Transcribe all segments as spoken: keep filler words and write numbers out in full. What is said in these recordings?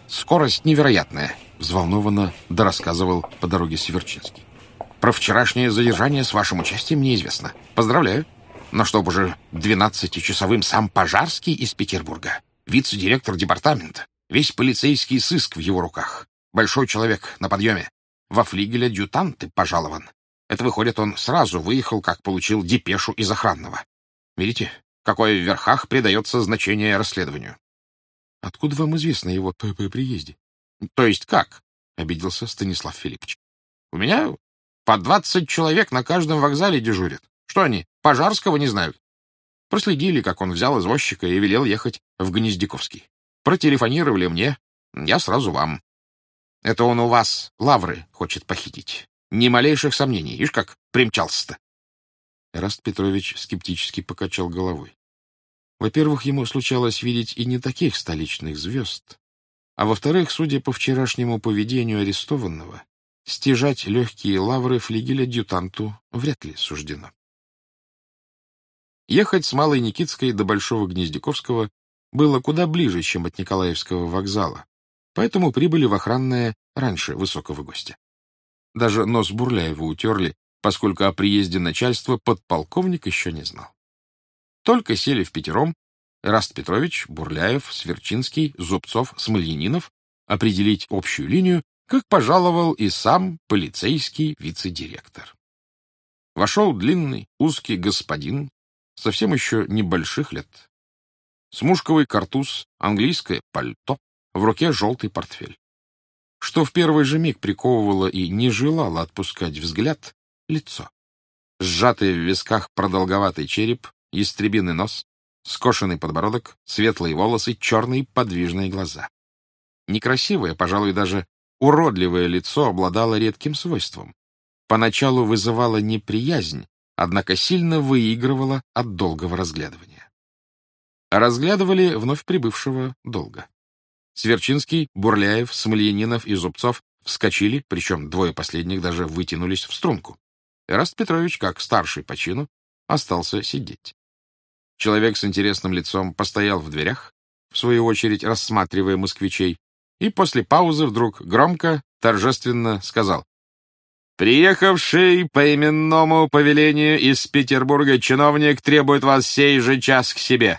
скорость невероятная», — взволнованно дорассказывал по дороге Северчинский. «Про вчерашнее задержание с вашим участием мне известно. Поздравляю. Но чтоб уже двенадцатичасовым сам Пожарский из Петербурга, вице-директор департамента, весь полицейский сыск в его руках, большой человек на подъеме, во флигель адъютанты пожалован. Это, выходит, он сразу выехал, как получил депешу из охранного. Видите, какое в верхах придается значение расследованию». «Откуда вам известно о его по приезде?» «То есть как?» — обиделся Станислав Филиппович. «У меня по двадцать человек на каждом вокзале дежурят. Что они, Пожарского не знают?» Проследили, как он взял извозчика и велел ехать в Гнездяковский. Протелефонировали мне, я сразу вам. Это он у вас лавры хочет похитить. Ни малейших сомнений. Ишь, как примчался-то. Эраст Петрович скептически покачал головой. Во-первых, ему случалось видеть и не таких столичных звезд. А во-вторых, судя по вчерашнему поведению арестованного, стяжать легкие лавры флигель-адъютанту вряд ли суждено. Ехать с Малой Никитской до Большого Гнездяковского было куда ближе, чем от Николаевского вокзала, поэтому прибыли в охранное раньше высокого гостя. Даже нос Бурляева утерли, поскольку о приезде начальства подполковник еще не знал. Только сели впятером Эраст Петрович, Бурляев, Сверчинский, Зубцов, Смольянинов определить общую линию, как пожаловал и сам полицейский вице-директор. Вошел длинный, узкий господин, совсем еще небольших лет. Смушковый картуз, английское пальто, в руке желтый портфель. Что в первый же миг приковывало и не желало отпускать взгляд — лицо. Сжатый в висках продолговатый череп, ястребиный нос, скошенный подбородок, светлые волосы, черные подвижные глаза. Некрасивое, пожалуй, даже уродливое лицо обладало редким свойством. Поначалу вызывало неприязнь, однако сильно выигрывало от долгого разглядывания. Разглядывали вновь прибывшего долго. Сверчинский, Бурляев, Смольянинов и Зубцов вскочили, причем двое последних даже вытянулись в струнку. Эраст Петрович, как старший по чину, остался сидеть. Человек с интересным лицом постоял в дверях, в свою очередь рассматривая москвичей, и после паузы вдруг громко, торжественно сказал: «Приехавший по именному повелению из Петербурга чиновник требует вас сей же час к себе».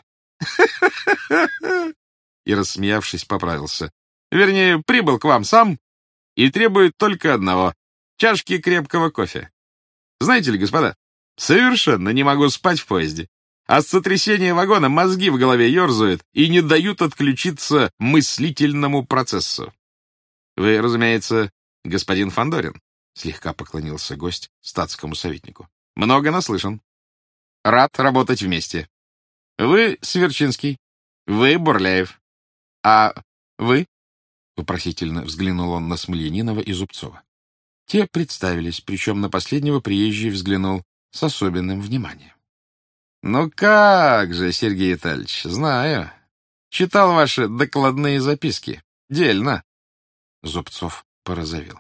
И, рассмеявшись, поправился. «Вернее, прибыл к вам сам и требует только одного — чашки крепкого кофе. Знаете ли, господа, совершенно не могу спать в поезде. От сотрясения вагона мозги в голове ерзают и не дают отключиться мыслительному процессу. Вы, разумеется, господин Фандорин?» Слегка поклонился гость статскому советнику. «Много наслышан. Рад работать вместе. Вы Сверчинский, вы Бурляев. А вы?» Вопросительно взглянул он на Смольянинова и Зубцова. Те представились, причем на последнего приезжий взглянул с особенным вниманием. «Ну как же, Сергей Витальевич, знаю. Читал ваши докладные записки. Дельно». Зубцов порозовел.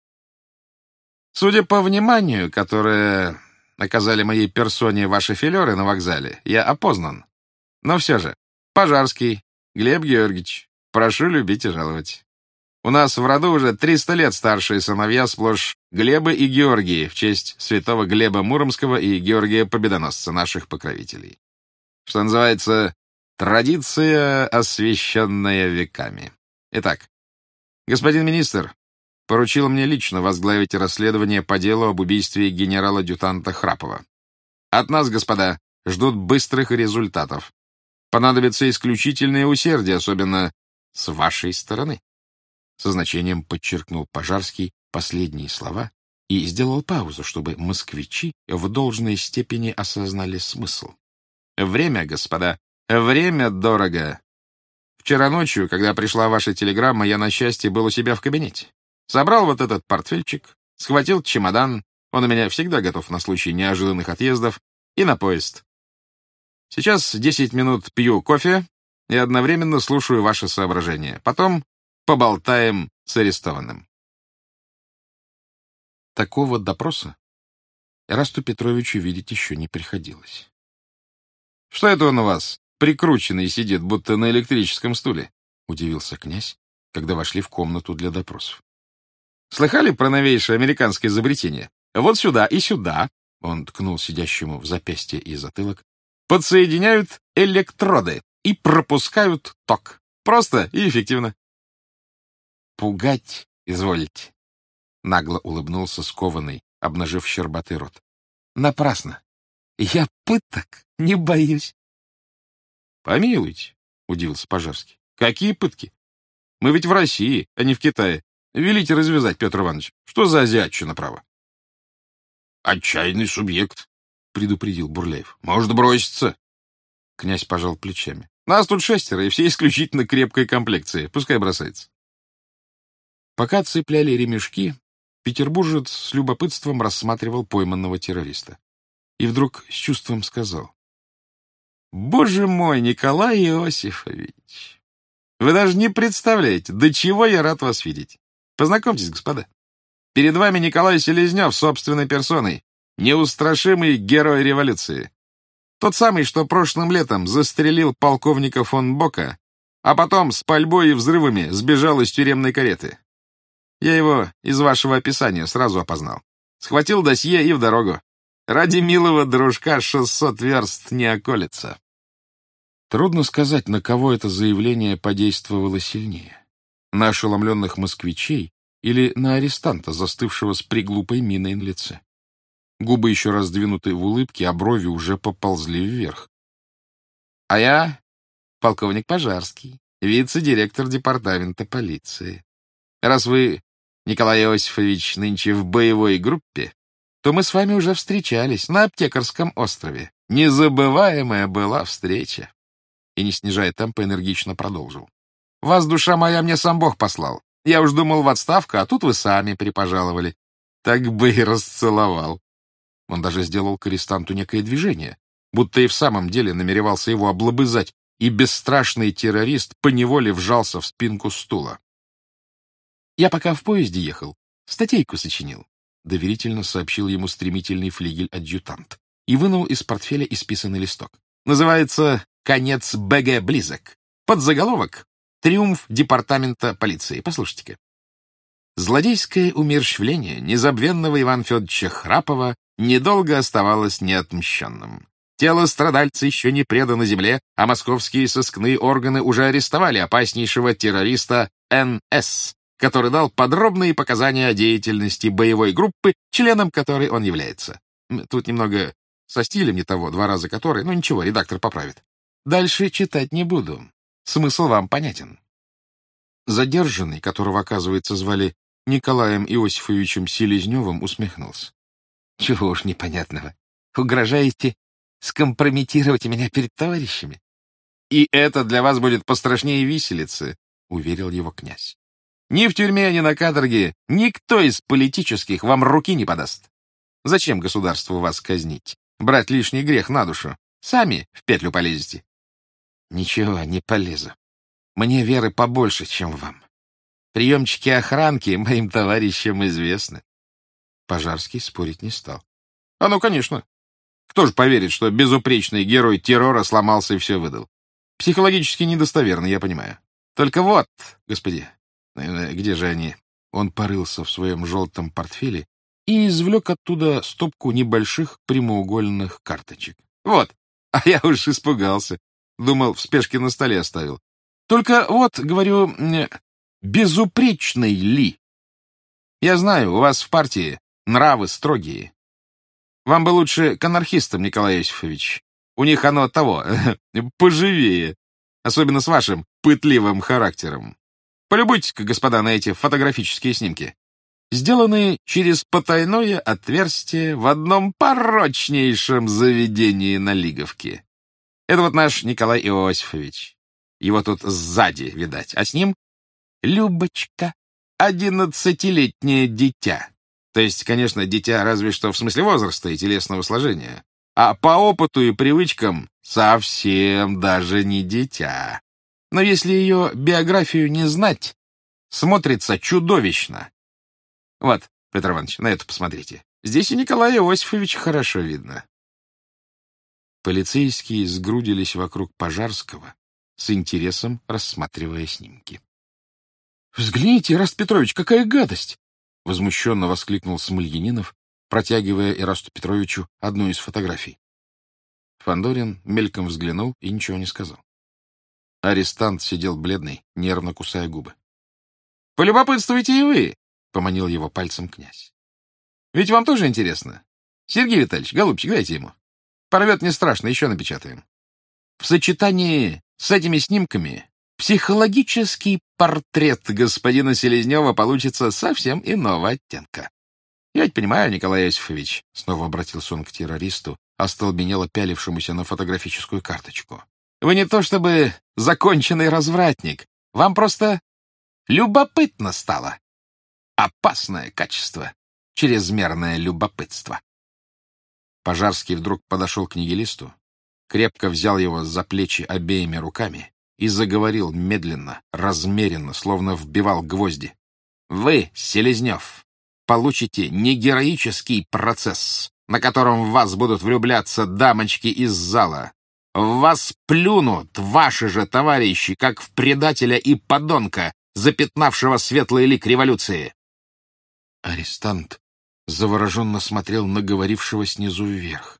«Судя по вниманию, которое оказали моей персоне ваши филеры на вокзале, я опознан. Но все же, Пожарский, Глеб Георгиевич, прошу любить и жаловать. У нас в роду уже триста лет старшие сыновья сплошь Глебы и Георгии в честь святого Глеба Муромского и Георгия Победоносца, наших покровителей. Что называется, традиция, освященная веками. Итак, господин министр поручил мне лично возглавить расследование по делу об убийстве генерала-адъютанта Храпова. От нас, господа, ждут быстрых результатов. Понадобится исключительное усердие, особенно с вашей стороны. Со значением подчеркнул Пожарский последние слова и сделал паузу, чтобы москвичи в должной степени осознали смысл. Время, господа, время дорого. Вчера ночью, когда пришла ваша телеграмма, я, на счастье, был у себя в кабинете. Собрал вот этот портфельчик, схватил чемодан, он у меня всегда готов на случай неожиданных отъездов, и на поезд. Сейчас десять минут пью кофе и одновременно слушаю ваши соображения. Потом поболтаем с арестованным. Такого допроса Эрасту Петровичу видеть еще не приходилось. — Что это он у вас, прикрученный, сидит, будто на электрическом стуле? — удивился князь, когда вошли в комнату для допросов. «Слыхали про новейшее американское изобретение? Вот сюда и сюда», — он ткнул сидящему в запястье и затылок, «подсоединяют электроды и пропускают ток. Просто и эффективно». «Пугать изволите», — нагло улыбнулся скованный, обнажив щербатый рот. «Напрасно. Я пыток не боюсь». «Помилуйте», — удивился Пожарский. «Какие пытки? Мы ведь в России, а не в Китае. Велите развязать, Петр Иванович. Что за азиатчина, право?» «Отчаянный субъект», — предупредил Бурляев. «Может броситься». Князь пожал плечами. «Нас тут шестеро, и все исключительно крепкой комплекции. Пускай бросается». Пока цепляли ремешки, петербуржец с любопытством рассматривал пойманного террориста. И вдруг с чувством сказал: «Боже мой, Николай Иосифович, вы даже не представляете, до чего я рад вас видеть. Познакомьтесь, господа. Перед вами Николай Селезнев собственной персоной, неустрашимый герой революции. Тот самый, что прошлым летом застрелил полковника фон Бока, а потом с пальбой и взрывами сбежал из тюремной кареты. Я его из вашего описания сразу опознал. Схватил досье и в дорогу. Ради милого дружка шестьсот верст не околется». Трудно сказать, на кого это заявление подействовало сильнее. На ошеломленных москвичей или на арестанта, застывшего с приглупой миной на лице. Губы еще раз сдвинуты в улыбке, а брови уже поползли вверх. «А я полковник Пожарский, вице-директор департамента полиции. Раз вы, Николай Иосифович, нынче в боевой группе, то мы с вами уже встречались на Аптекарском острове. Незабываемая была встреча». И, не снижая темпа, энергично продолжил. «Вас, душа моя, мне сам Бог послал. Я уж думал в отставку, а тут вы сами припожаловали. Так бы и расцеловал». Он даже сделал к арестанту некое движение, будто и в самом деле намеревался его облобызать, и бесстрашный террорист поневоле вжался в спинку стула. «Я пока в поезде ехал, статейку сочинил», — доверительно сообщил ему стремительный флигель-адъютант и вынул из портфеля исписанный листок. «Называется «Конец БГ близок». Подзаголовок «Триумф департамента полиции». Послушайте-ка. Злодейское умерщвление незабвенного Ивана Федоровича Храпова недолго оставалось неотмщенным. Тело страдальца еще не предано земле, а московские сыскные органы уже арестовали опаснейшего террориста Эн Эс, который дал подробные показания о деятельности боевой группы, членом которой он является. Тут немного со стилем не того, два раза который, ну ничего, редактор поправит. Дальше читать не буду. Смысл вам понятен. Задержанный, которого, оказывается, звали Николаем Иосифовичем Селезневым, усмехнулся. «Чего уж непонятного. Угрожаете скомпрометировать меня перед товарищами?» «И это для вас будет пострашнее виселицы», — уверил его князь. «Ни в тюрьме, ни на каторге никто из политических вам руки не подаст. Зачем государству вас казнить? Брать лишний грех на душу. Сами в петлю полезете». «Ничего, не полезу. Мне веры побольше, чем вам. Приемчики охранки моим товарищам известны». Пожарский спорить не стал. «А ну, конечно. Кто же поверит, что безупречный герой террора сломался и все выдал? Психологически недостоверно, я понимаю. Только вот, господи, где же они?» Он порылся в своем желтом портфеле и извлек оттуда стопку небольших прямоугольных карточек. «Вот, а я уж испугался. Думал, в спешке на столе оставил. Только вот, говорю, безупречный ли? Я знаю, у вас в партии нравы строгие. Вам бы лучше к анархистам, Николай Иосифович. У них оно того, поживее. Особенно с вашим пытливым характером. Полюбуйтесь-ка, господа, на эти фотографические снимки. Сделанные через потайное отверстие в одном порочнейшем заведении на Лиговке. Это вот наш Николай Иосифович. Его тут сзади, видать. А с ним Любочка, одиннадцатилетнее дитя. То есть, конечно, дитя разве что в смысле возраста и телесного сложения. А по опыту и привычкам совсем даже не дитя. Но если ее биографию не знать, смотрится чудовищно. Вот, Петр Иванович, на это посмотрите. Здесь и Николая Иосифовича хорошо видно. Полицейские сгрудились вокруг Пожарского, с интересом рассматривая снимки. Взгляните, Ираст Петрович, какая гадость! — возмущенно воскликнул Смольянинов, протягивая Ирасту Петровичу одну из фотографий. Фандорин мельком взглянул и ничего не сказал. Арестант сидел бледный, нервно кусая губы. — Полюбопытствуйте и вы! — поманил его пальцем князь. — Ведь вам тоже интересно. Сергей Витальевич, голубчик, дайте ему. Порвет не страшно, еще напечатаем. В сочетании с этими снимками психологический портрет господина Селезнева получится совсем иного оттенка. Я ведь понимаю, Николай Иосифович, — снова обратился он к террористу, остолбенело пялившемуся на фотографическую карточку. Вы не то чтобы законченный развратник, вам просто любопытно стало. Опасное качество, чрезмерное любопытство. Пожарский вдруг подошел к нигилисту, крепко взял его за плечи обеими руками и заговорил медленно, размеренно, словно вбивал гвозди. Вы, Селезнев, получите не героический процесс, на котором в вас будут влюбляться дамочки из зала. В вас плюнут ваши же товарищи, как в предателя и подонка, запятнавшего светлый лик революции. Арестант завороженно смотрел на говорившего снизу вверх.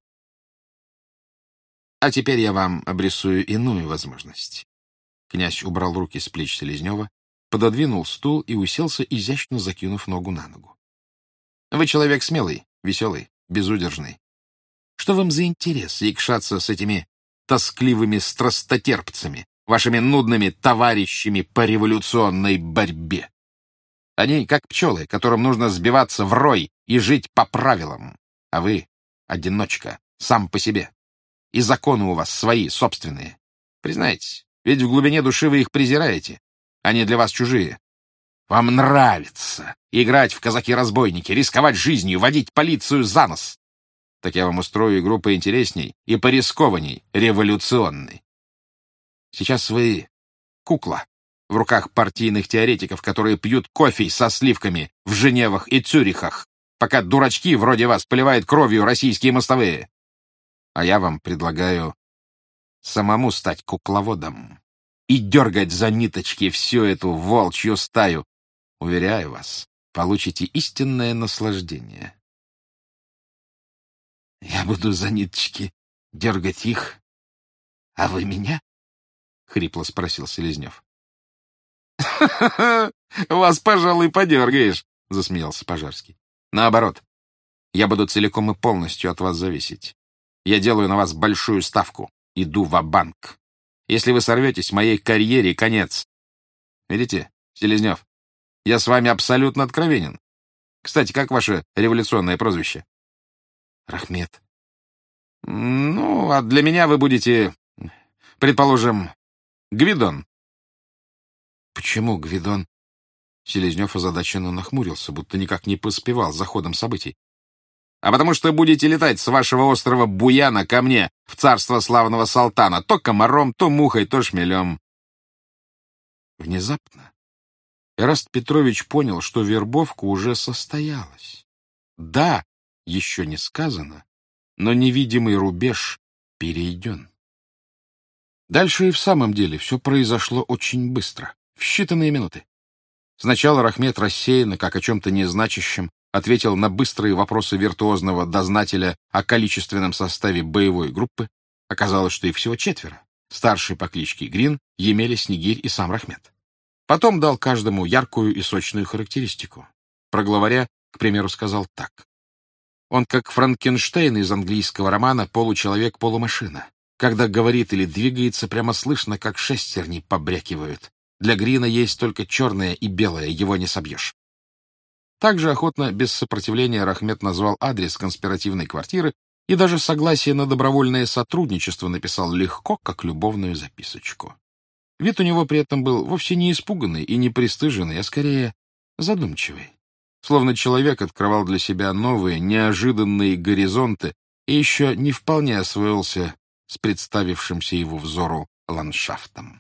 А теперь я вам обрисую иную возможность. Князь убрал руки с плеч Селезнева, пододвинул стул и уселся, изящно закинув ногу на ногу. Вы человек смелый, веселый, безудержный. Что вам за интерес якшаться с этими тоскливыми страстотерпцами, вашими нудными товарищами по революционной борьбе? Они как пчелы, которым нужно сбиваться в рой и жить по правилам. А вы — одиночка, сам по себе. И законы у вас свои, собственные. Признайтесь, ведь в глубине души вы их презираете. Они для вас чужие. Вам нравится играть в казаки-разбойники, рисковать жизнью, водить полицию за нос. Так я вам устрою игру поинтересней и порискованней, революционной. Сейчас вы кукла в руках партийных теоретиков, которые пьют кофе со сливками в Женевах и Цюрихах, пока дурачки вроде вас поливают кровью российские мостовые. А я вам предлагаю самому стать кукловодом и дергать за ниточки всю эту волчью стаю. Уверяю вас, получите истинное наслаждение. Я буду за ниточки дергать их, а вы меня? — хрипло спросил Селезнев. — Вас, пожалуй, подергаешь, — засмеялся Пожарский. — Наоборот, я буду целиком и полностью от вас зависеть. Я делаю на вас большую ставку, иду ва-банк. Если вы сорветесь, моей карьере конец. Видите, Селезнев, я с вами абсолютно откровенен. Кстати, как ваше революционное прозвище? Рахмет. Ну, а для меня вы будете, предположим, Гвидон. Почему Гвидон? Селезнев озадаченно нахмурился, будто никак не поспевал за ходом событий. А потому что будете летать с вашего острова Буяна ко мне в царство славного Салтана, то комаром, то мухой, то шмелем. Внезапно Эраст Петрович понял, что вербовка уже состоялась. Да, еще не сказано, но невидимый рубеж перейден. Дальше и в самом деле все произошло очень быстро, в считанные минуты. Сначала Рахмет рассеянно, как о чем-то незначащем, ответил на быстрые вопросы виртуозного дознателя о количественном составе боевой группы. Оказалось, что их всего четверо. Старший по кличке Грин, Емеля, Снегирь и сам Рахмет. Потом дал каждому яркую и сочную характеристику. Про главаря, к примеру, сказал так. Он как Франкенштейн из английского романа «Получеловек-полумашина». Когда говорит или двигается, прямо слышно, как шестерни побрякивают. Для Грина есть только черное и белое, его не собьешь. Также охотно, без сопротивления, Рахмет назвал адрес конспиративной квартиры и даже согласие на добровольное сотрудничество написал легко, как любовную записочку. Вид у него при этом был вовсе не испуганный и не пристыженный, а скорее задумчивый. Словно человек открывал для себя новые, неожиданные горизонты и еще не вполне освоился с представившимся его взору ландшафтом.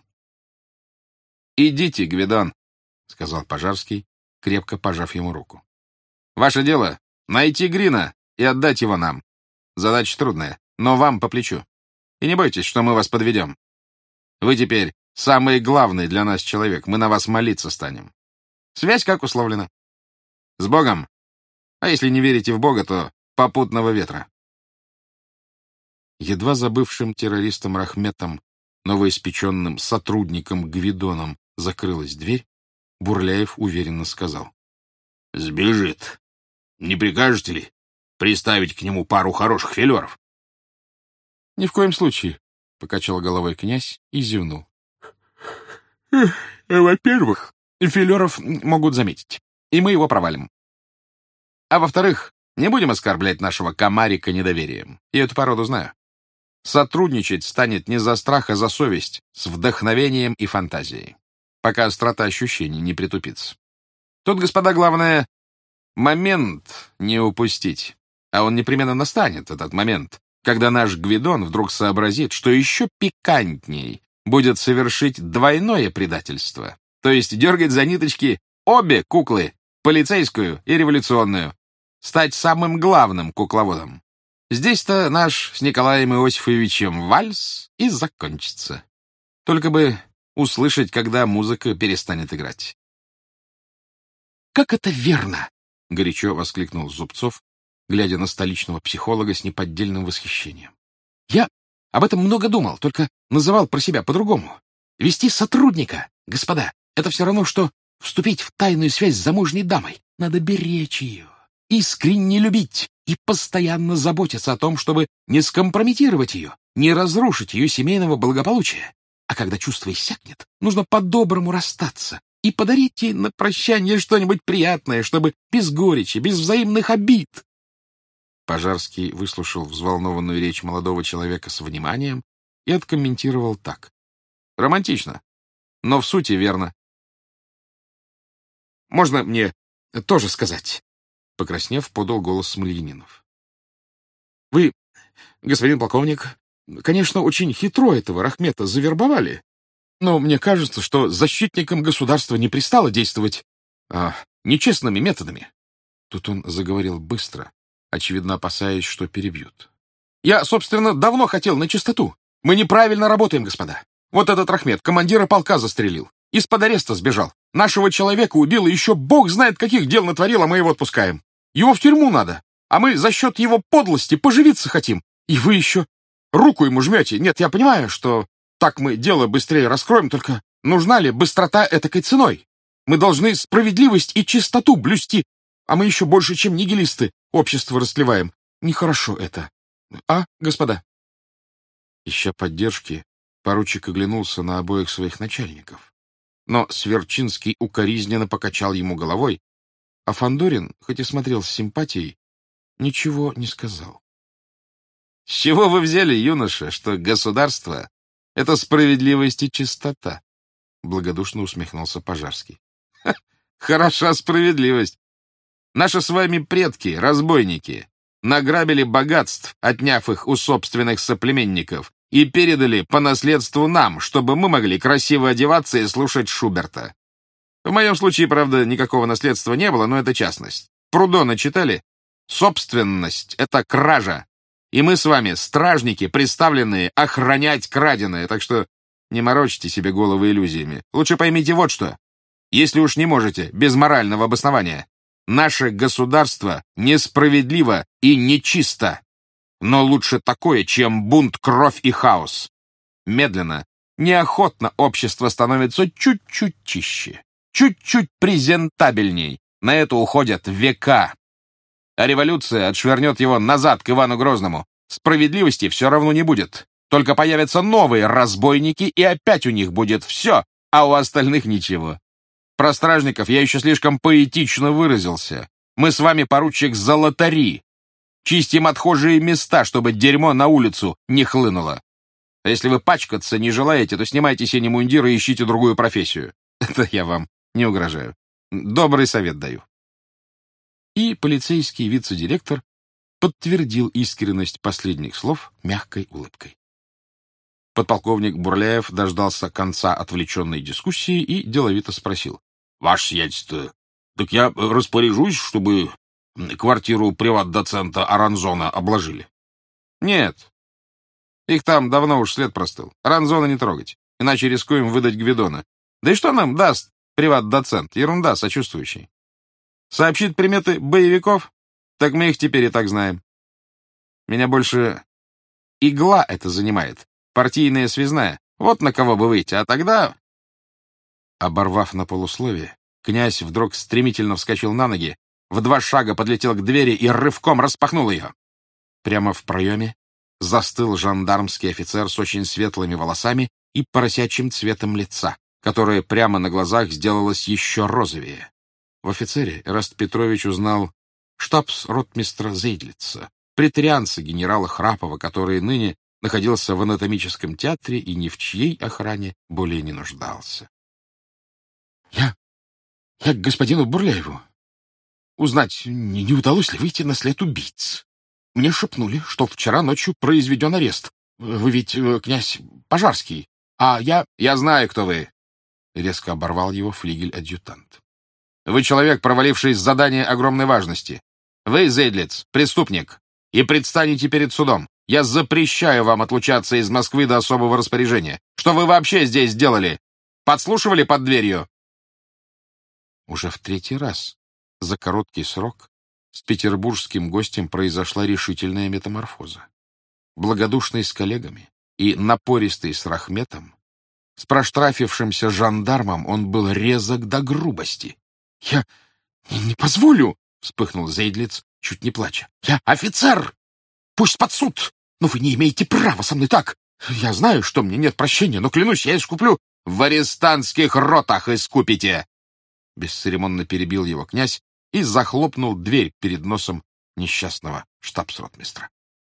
«Идите, Гвидон», — сказал Пожарский, крепко пожав ему руку. «Ваше дело — найти Грина и отдать его нам. Задача трудная, но вам по плечу. И не бойтесь, что мы вас подведем. Вы теперь самый главный для нас человек, мы на вас молиться станем. Связь, как условлено. С Богом. А если не верите в Бога, то попутного ветра. Едва забывшим террористом Рахметом, новоиспеченным сотрудником Гвидоном, закрылась дверь, Бурляев уверенно сказал. — Сбежит. Не прикажете ли приставить к нему пару хороших филеров? — Ни в коем случае, — покачал головой князь и зевнул. — Во-первых, филеров могут заметить, и мы его провалим. А во-вторых, не будем оскорблять нашего комарика недоверием. Я эту породу знаю. Сотрудничать станет не за страх, а за совесть, с вдохновением и фантазией, пока острота ощущений не притупится. Тут, господа, главное — момент не упустить. А он непременно настанет, этот момент, когда наш Гвидон вдруг сообразит, что еще пикантней будет совершить двойное предательство, то есть дергать за ниточки обе куклы, полицейскую и революционную, стать самым главным кукловодом. Здесь-то наш с Николаем Иосифовичем вальс и закончится. Только бы услышать, когда музыка перестанет играть. «Как это верно!» — горячо воскликнул Зубцов, глядя на столичного психолога с неподдельным восхищением. «Я об этом много думал, только называл про себя по-другому. Вести сотрудника, господа, это все равно, что вступить в тайную связь с замужней дамой. Надо беречь ее, искренне любить и постоянно заботиться о том, чтобы не скомпрометировать ее, не разрушить ее семейного благополучия. А когда чувство иссякнет, нужно по-доброму расстаться и подарить ей на прощание что-нибудь приятное, чтобы без горечи, без взаимных обид». Пожарский выслушал взволнованную речь молодого человека с вниманием и откомментировал так. Романтично, но в сути верно. «Можно мне тоже сказать?» — покраснев, подал голос Смольянинов. «Вы, господин полковник, конечно, очень хитро этого Рахмета завербовали, но мне кажется, что защитникам государства не пристало действовать а, нечестными методами». Тут он заговорил быстро, очевидно опасаясь, что перебьют. «Я, собственно, давно хотел на чистоту. Мы неправильно работаем, господа. Вот этот Рахмет командира полка застрелил. Из-под ареста сбежал. Нашего человека убил, и еще бог знает, каких дел натворил, а мы его отпускаем. Его в тюрьму надо, а мы за счет его подлости поживиться хотим. И вы еще руку ему жмете. Нет, я понимаю, что так мы дело быстрее раскроем, только нужна ли быстрота этакой ценой? Мы должны справедливость и чистоту блюсти, а мы еще больше, чем нигилисты, общество растлеваем. Нехорошо это. А, господа?» Ища поддержки, поручик оглянулся на обоих своих начальников. Но Сверчинский укоризненно покачал ему головой, а Фандорин, хоть и смотрел с симпатией, ничего не сказал. «С чего вы взяли, юноша, что государство — это справедливость и чистота?» — благодушно усмехнулся Пожарский. «Ха, хороша справедливость. Наши с вами предки, разбойники, награбили богатств, отняв их у собственных соплеменников, и передали по наследству нам, чтобы мы могли красиво одеваться и слушать Шуберта. В моем случае, правда, никакого наследства не было, но это частность. Прудона читали? Собственность — это кража. И мы с вами стражники, приставленные охранять краденое, так что не морочьте себе головы иллюзиями. Лучше поймите вот что. Если уж не можете, без морального обоснования, наше государство несправедливо и нечисто. Но лучше такое, чем бунт, кровь и хаос. Медленно, неохотно общество становится чуть-чуть чище, чуть-чуть презентабельней. На это уходят века. А революция отшвырнет его назад к Ивану Грозному. Справедливости все равно не будет. Только появятся новые разбойники, и опять у них будет все, а у остальных ничего. Про стражников я еще слишком поэтично выразился. Мы с вами, поручик, золотари. Чистим отхожие места, чтобы дерьмо на улицу не хлынуло. А если вы пачкаться не желаете, то снимайте синий мундир и ищите другую профессию. Это я вам не угрожаю. Добрый совет даю». И полицейский вице-директор подтвердил искренность последних слов мягкой улыбкой. Подполковник Бурляев дождался конца отвлеченной дискуссии и деловито спросил. — Ваше сиятельство, так я распоряжусь, чтобы квартиру приват-доцента Аранзона обложили? — Нет. Их там давно уж след простыл. Аранзона не трогать, иначе рискуем выдать Гвидона. Да и что нам даст приват-доцент. Ерунда, сочувствующий. Сообщит приметы боевиков? Так мы их теперь и так знаем. Меня больше игла это занимает. Партийная связная. Вот на кого бы выйти. А тогда...» Оборвав на полусловие, князь вдруг стремительно вскочил на ноги, в два шага подлетел к двери и рывком распахнул ее. Прямо в проеме застыл жандармский офицер с очень светлыми волосами и поросячьим цветом лица, которое прямо на глазах сделалось еще розовее. В офицере Эраст Петрович узнал штабс-ротмистра Зейдлица, претарианца генерала Храпова, который ныне находился в анатомическом театре и ни в чьей охране более не нуждался. «Я... я к господину Бурляеву. Узнать, не, не удалось ли выйти на след убийц. Мне шепнули, что вчера ночью произведен арест. Вы ведь э, князь Пожарский, а я... я знаю, кто вы!» Резко оборвал его флигель-адъютант. «Вы человек, проваливший задание огромной важности. Вы, Зейдлиц, преступник, и предстанете перед судом. Я запрещаю вам отлучаться из Москвы до особого распоряжения. Что вы вообще здесь делали? Подслушивали под дверью?» Уже в третий раз за короткий срок с петербургским гостем произошла решительная метаморфоза. Благодушный с коллегами и напористый с Рахметом, с проштрафившимся жандармом он был резок до грубости. «Я не, не позволю!» — вспыхнул Зейдлиц, чуть не плача. «Я офицер! Пусть под суд! Но вы не имеете права со мной так! Я знаю, что мне нет прощения, но, клянусь, я искуплю!» «В арестантских ротах искупите!» Бесцеремонно перебил его князь и захлопнул дверь перед носом несчастного штабс-ротмистра.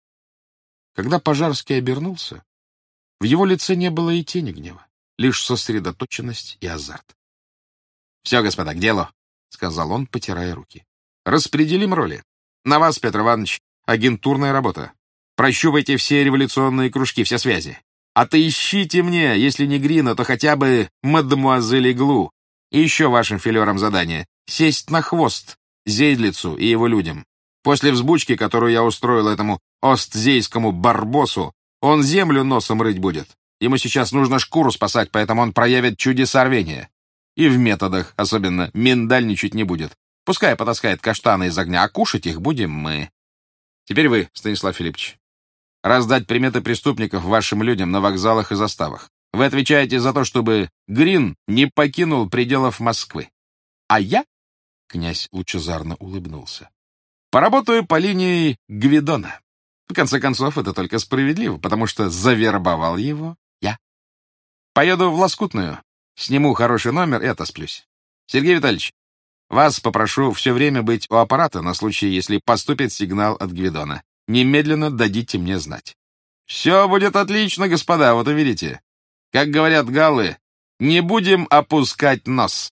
Когда Пожарский обернулся, в его лице не было и тени гнева, лишь сосредоточенность и азарт. «Все, господа, к делу», — сказал он, потирая руки. «Распределим роли. На вас, Петр Иванович, агентурная работа. Прощупайте все революционные кружки, все связи. Отыщите мне, если не Грина, то хотя бы мадемуазель Иглу. И еще вашим филерам задание — сесть на хвост Зейдлицу и его людям. После взбучки, которую я устроил этому остзейскому барбосу, он землю носом рыть будет. Ему сейчас нужно шкуру спасать, поэтому он проявит чудеса рвения. И в методах особенно миндальничать не будет. Пускай потаскает каштаны из огня, а кушать их будем мы. Теперь вы, Станислав Филиппович. Раздать приметы преступников вашим людям на вокзалах и заставах. Вы отвечаете за то, чтобы Грин не покинул пределов Москвы. А я, — князь лучезарно улыбнулся, — поработаю по линии Гвидона. В конце концов, это только справедливо, потому что завербовал его я. Поеду в Лоскутную, сниму хороший номер и отосплюсь. Сергей Витальевич, вас попрошу все время быть у аппарата на случай, если поступит сигнал от Гвидона. Немедленно дадите мне знать. Все будет отлично, господа, вот увидите. Как говорят галлы, не будем опускать нос.